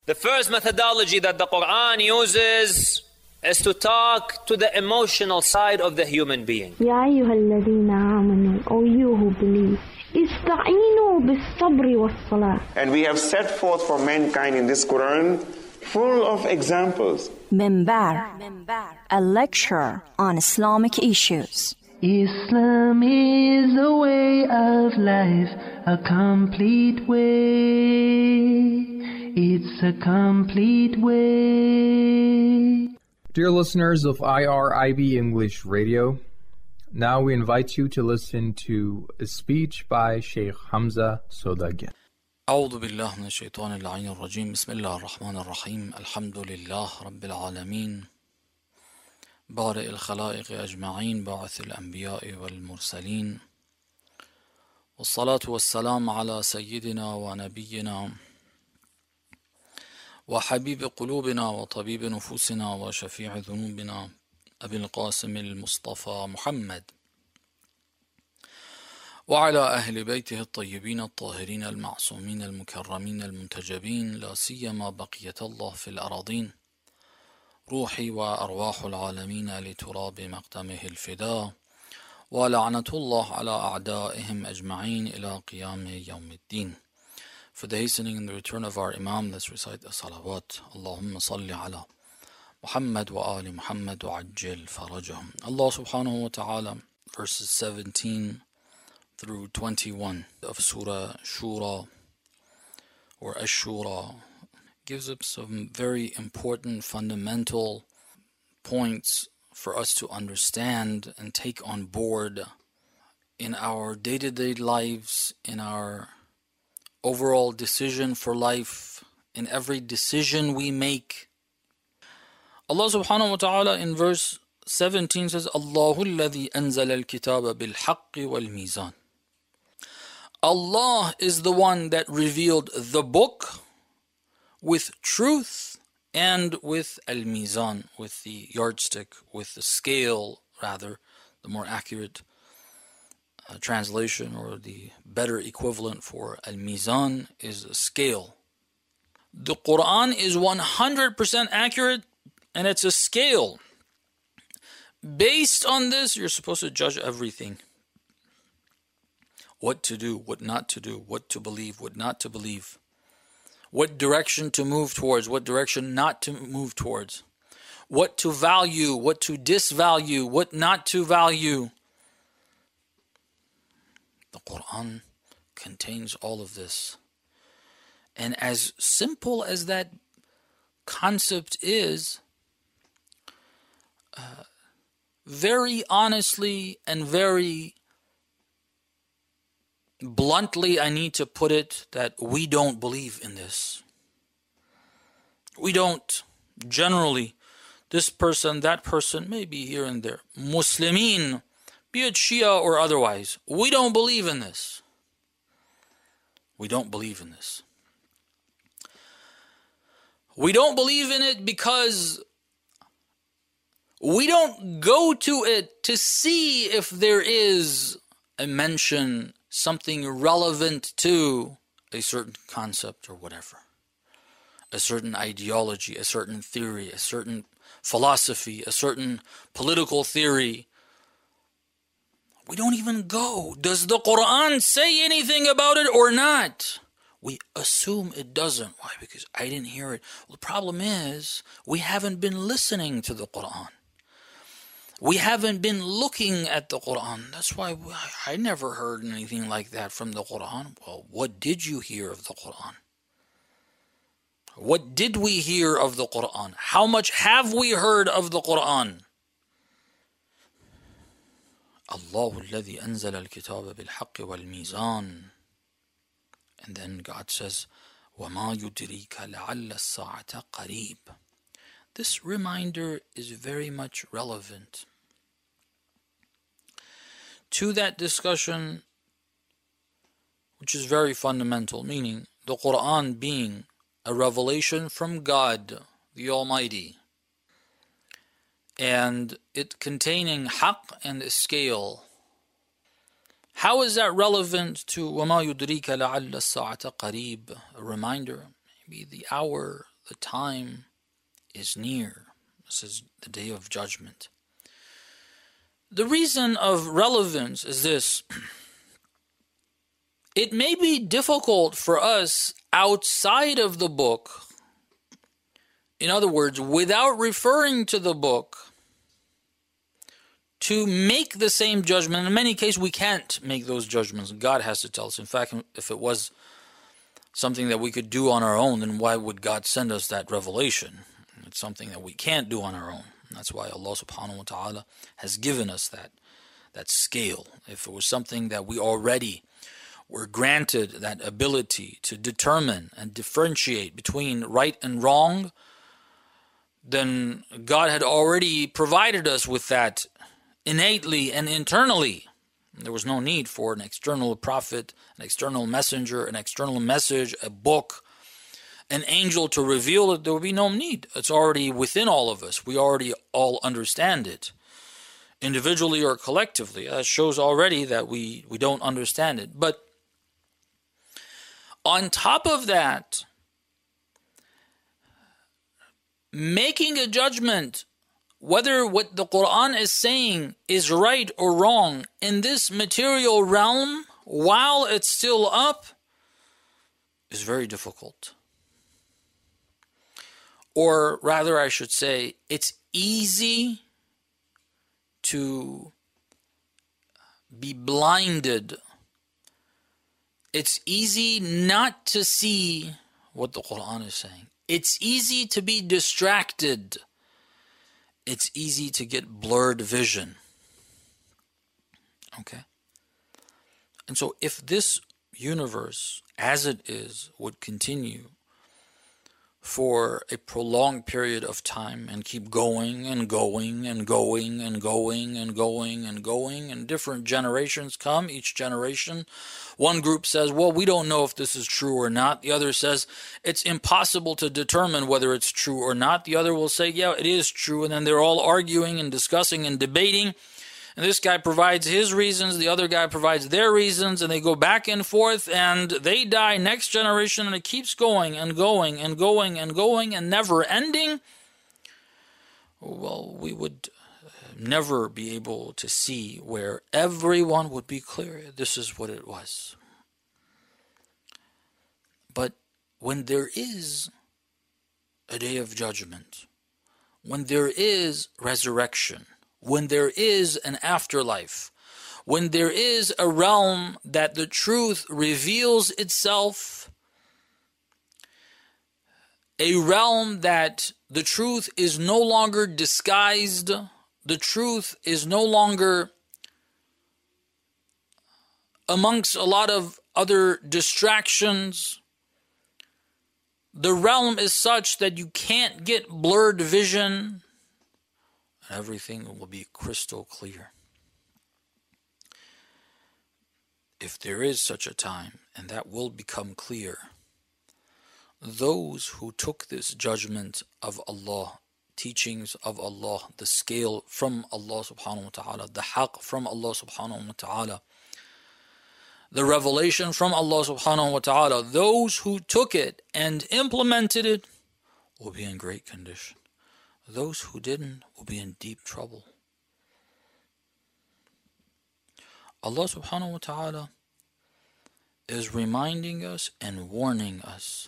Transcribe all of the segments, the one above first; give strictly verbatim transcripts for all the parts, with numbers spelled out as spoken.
The first methodology that the Quran uses is to talk to the emotional side of the human being. يا أيها الذين آمنوا, O you who believe, استعينوا بالصبر والصلاة. And we have set forth for mankind in this Quran full of examples. Minbar, a lecture on Islamic issues. Islam is a way of life, a complete way. It's a complete way. Dear listeners of I R I B English Radio, now we invite you to listen to a speech by Sheikh Hamza Sodagi. أعوذ بالله من الشيطان اللعين الرجيم بسم الله الرحمن الرحيم الحمد لله رب العالمين بارئ الخلائق أجمعين باعث الأنبياء والمرسلين والصلاة والسلام على سيدنا ونبينا وحبيب قلوبنا وطبيب نفوسنا وشفيع ذنوبنا أبي القاسم المصطفى محمد وعلى أهل بيته الطيبين الطاهرين المعصومين المكرمين المنتجبين لا سيما بقية الله في الأراضين روحي وأرواح العالمين لتراب مقدمه الفداء ولعنة الله على أعدائهم أجمعين إلى قيام يوم الدين. For the hastening and the return of our Imam, let's recite the salawat. Allahumma salli ala Muhammad wa ali Muhammad wa ajil farajahum. Allah subhanahu wa ta'ala, verses seventeen through twenty-one of Surah Shura or Ash-Shura gives us some very important fundamental points for us to understand and take on board in our day-to-day lives, in our overall decision for life, in every decision we make. Allah subhanahu wa ta'ala in verse seventeen says, Allahu alladhi anzala al-kitaba bil-haqqi wal-mizan. Allah is the one that revealed the book with truth and with al-mizan, with the yardstick, with the scale, rather, the more accurate uh, translation or the better equivalent for al-mizan is a scale. The Quran is one hundred percent accurate and it's a scale. Based on this, you're supposed to judge everything. What to do, what not to do, what to believe, what not to believe. What direction to move towards, what direction not to move towards. What to value, what to disvalue, what not to value. The Quran contains all of this. And as simple as that concept is, uh, very honestly and very bluntly, I need to put it that we don't believe in this. We don't. Generally, this person, that person, maybe here and there. Muslimin, be it Shia or otherwise, we don't believe in this. We don't believe in this. We don't believe in it because we don't go to it to see if there is a mention, something relevant to a certain concept or whatever, a certain ideology, a certain theory, a certain philosophy, a certain political theory. We don't even go. Does the Quran say anything about it or not? We assume it doesn't. Why? Because I didn't hear it. Well, the problem is we haven't been listening to the Quran. We haven't been looking at the Quran. That's why I never heard anything like that from the Quran. Well, what did you hear of the Quran? What did we hear of the Quran? How much have we heard of the Quran? Allahu alladhi anzala al-kitaba bil-haqqi wal-mizan. And then God says, وَمَا يُدْرِيكَ لَعَلَّ السَّاعَةَ قَرِيبٌ. This reminder is very much relevant to that discussion, which is very fundamental, meaning the Quran being a revelation from God, the Almighty, and it containing haqq and scale. How is that relevant to وَمَا يُدْرِيكَ لَعَلَّ السَّاعَةَ قَرِيبٌ? A reminder, maybe the hour, the time is near. This is the day of judgment. The reason of relevance is this. It may be difficult for us outside of the book, in other words, without referring to the book, to make the same judgment. In many cases, we can't make those judgments. God has to tell us. In fact, if it was something that we could do on our own, then why would God send us that revelation? It's something that we can't do on our own. And that's why Allah subhanahu wa ta'ala has given us that, that scale. If it was something that we already were granted that ability to determine and differentiate between right and wrong, then God had already provided us with that innately and internally. There was no need for an external prophet, an external messenger, an external message, a book, an angel to reveal it. There would be no need. It's already within all of us. We already all understand it, individually or collectively. That shows already that we, we don't understand it. But on top of that, making a judgment whether what the Quran is saying is right or wrong in this material realm while it's still up is very difficult. Or rather, I should say, it's easy to be blinded. It's easy not to see what the Quran is saying. It's easy to be distracted. It's easy to get blurred vision. Okay? And so if this universe, as it is, would continue for a prolonged period of time and keep going and going and going and going and going and going, and different generations come, each generation, one group says, well, we don't know if this is true or not. The other says, it's impossible to determine whether it's true or not. The other will say, yeah, it is true. And then they're all arguing and discussing and debating. And this guy provides his reasons, the other guy provides their reasons, and they go back and forth, and they die next generation, and it keeps going and going and going and going and never ending. Well, we would never be able to see where everyone would be clear. This is what it was. But when there is a day of judgment, when there is resurrection, when there is an afterlife, when there is a realm that the truth reveals itself, a realm that the truth is no longer disguised, the truth is no longer amongst a lot of other distractions. The realm is such that you can't get blurred vision. Everything will be crystal clear. If there is such a time, and that will become clear, those who took this judgment of Allah, teachings of Allah, the scale from Allah subhanahu wa ta'ala, the haqq from Allah subhanahu wa ta'ala, the revelation from Allah subhanahu wa ta'ala, those who took it and implemented it will be in great condition. Those who didn't will be in deep trouble. Allah subhanahu wa ta'ala is reminding us and warning us.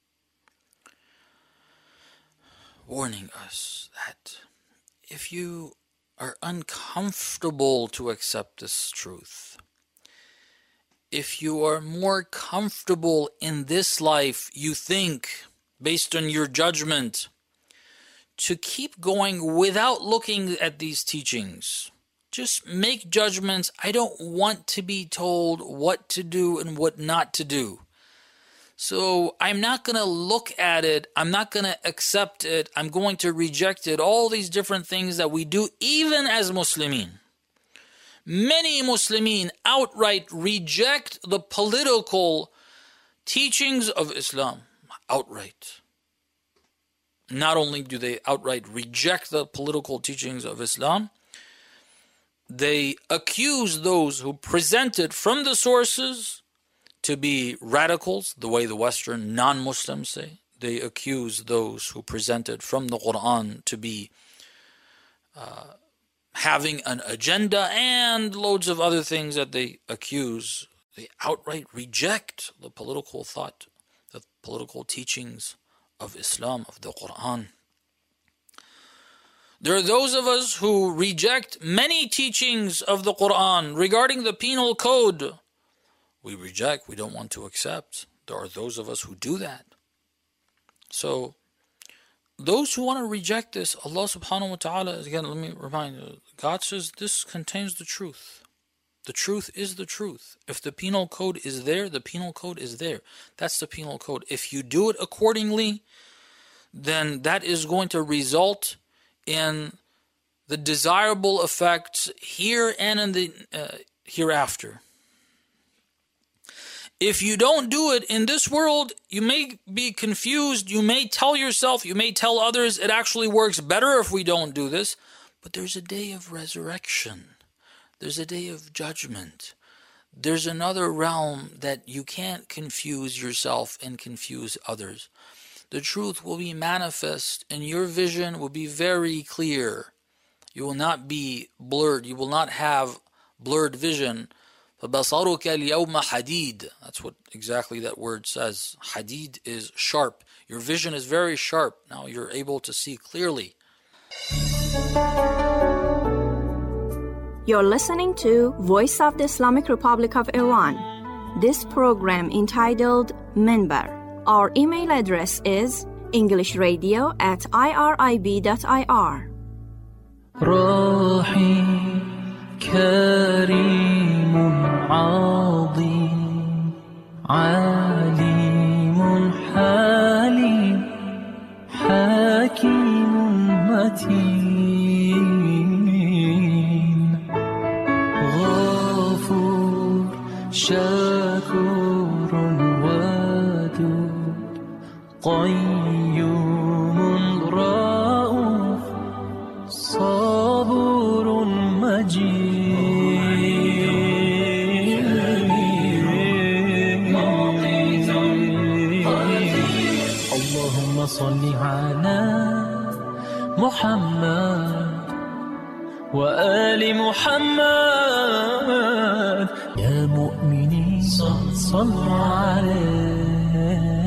Warning us that if you are uncomfortable to accept this truth, if you are more comfortable in this life, you think, based on your judgment, to keep going without looking at these teachings. Just make judgments. I don't want to be told what to do and what not to do. So I'm not going to look at it. I'm not going to accept it. I'm going to reject it. All these different things that we do, even as Muslimin. Many Muslimin outright reject the political teachings of Islam. Outright. Not only do they outright reject the political teachings of Islam, they accuse those who present it from the sources to be radicals, the way the Western non-Muslims say. they accuse those who presented from the Quran to be uh, having an agenda and loads of other things that they accuse. They outright reject the political thought, the political teachings of Islam, of the Quran. There are those of us who reject many teachings of the Quran regarding the penal code. We reject, we don't want to accept. There are those of us who do that. So, those who want to reject this, Allah subhanahu wa ta'ala, again, let me remind you, God says this contains the truth. The truth is the truth. If the penal code is there, the penal code is there. That's the penal code. If you do it accordingly, then that is going to result in the desirable effects here and in the uh, hereafter. If you don't do it in this world, you may be confused. You may tell yourself, you may tell others, it actually works better if we don't do this. But there's a day of resurrection. There's a day of judgment. There's another realm that you can't confuse yourself and confuse others. The truth will be manifest and your vision will be very clear. You will not be blurred. You will not have blurred vision. فَبَصَرُكَ الْيَوْمَ حَدِيدٌ. That's what exactly that word says. Hadid is sharp. Your vision is very sharp. Now you're able to see clearly. You're listening to Voice of the Islamic Republic of Iran. This program entitled Minbar. Our email address is englishradio at irib dot i r. روحي كريم عظيم عليم حليم حكيم متين غفور شكور ودود قيوم رؤوف صبور مجيد اللهم صل على محمد وآل محمد يا مؤمنين صلوا عليه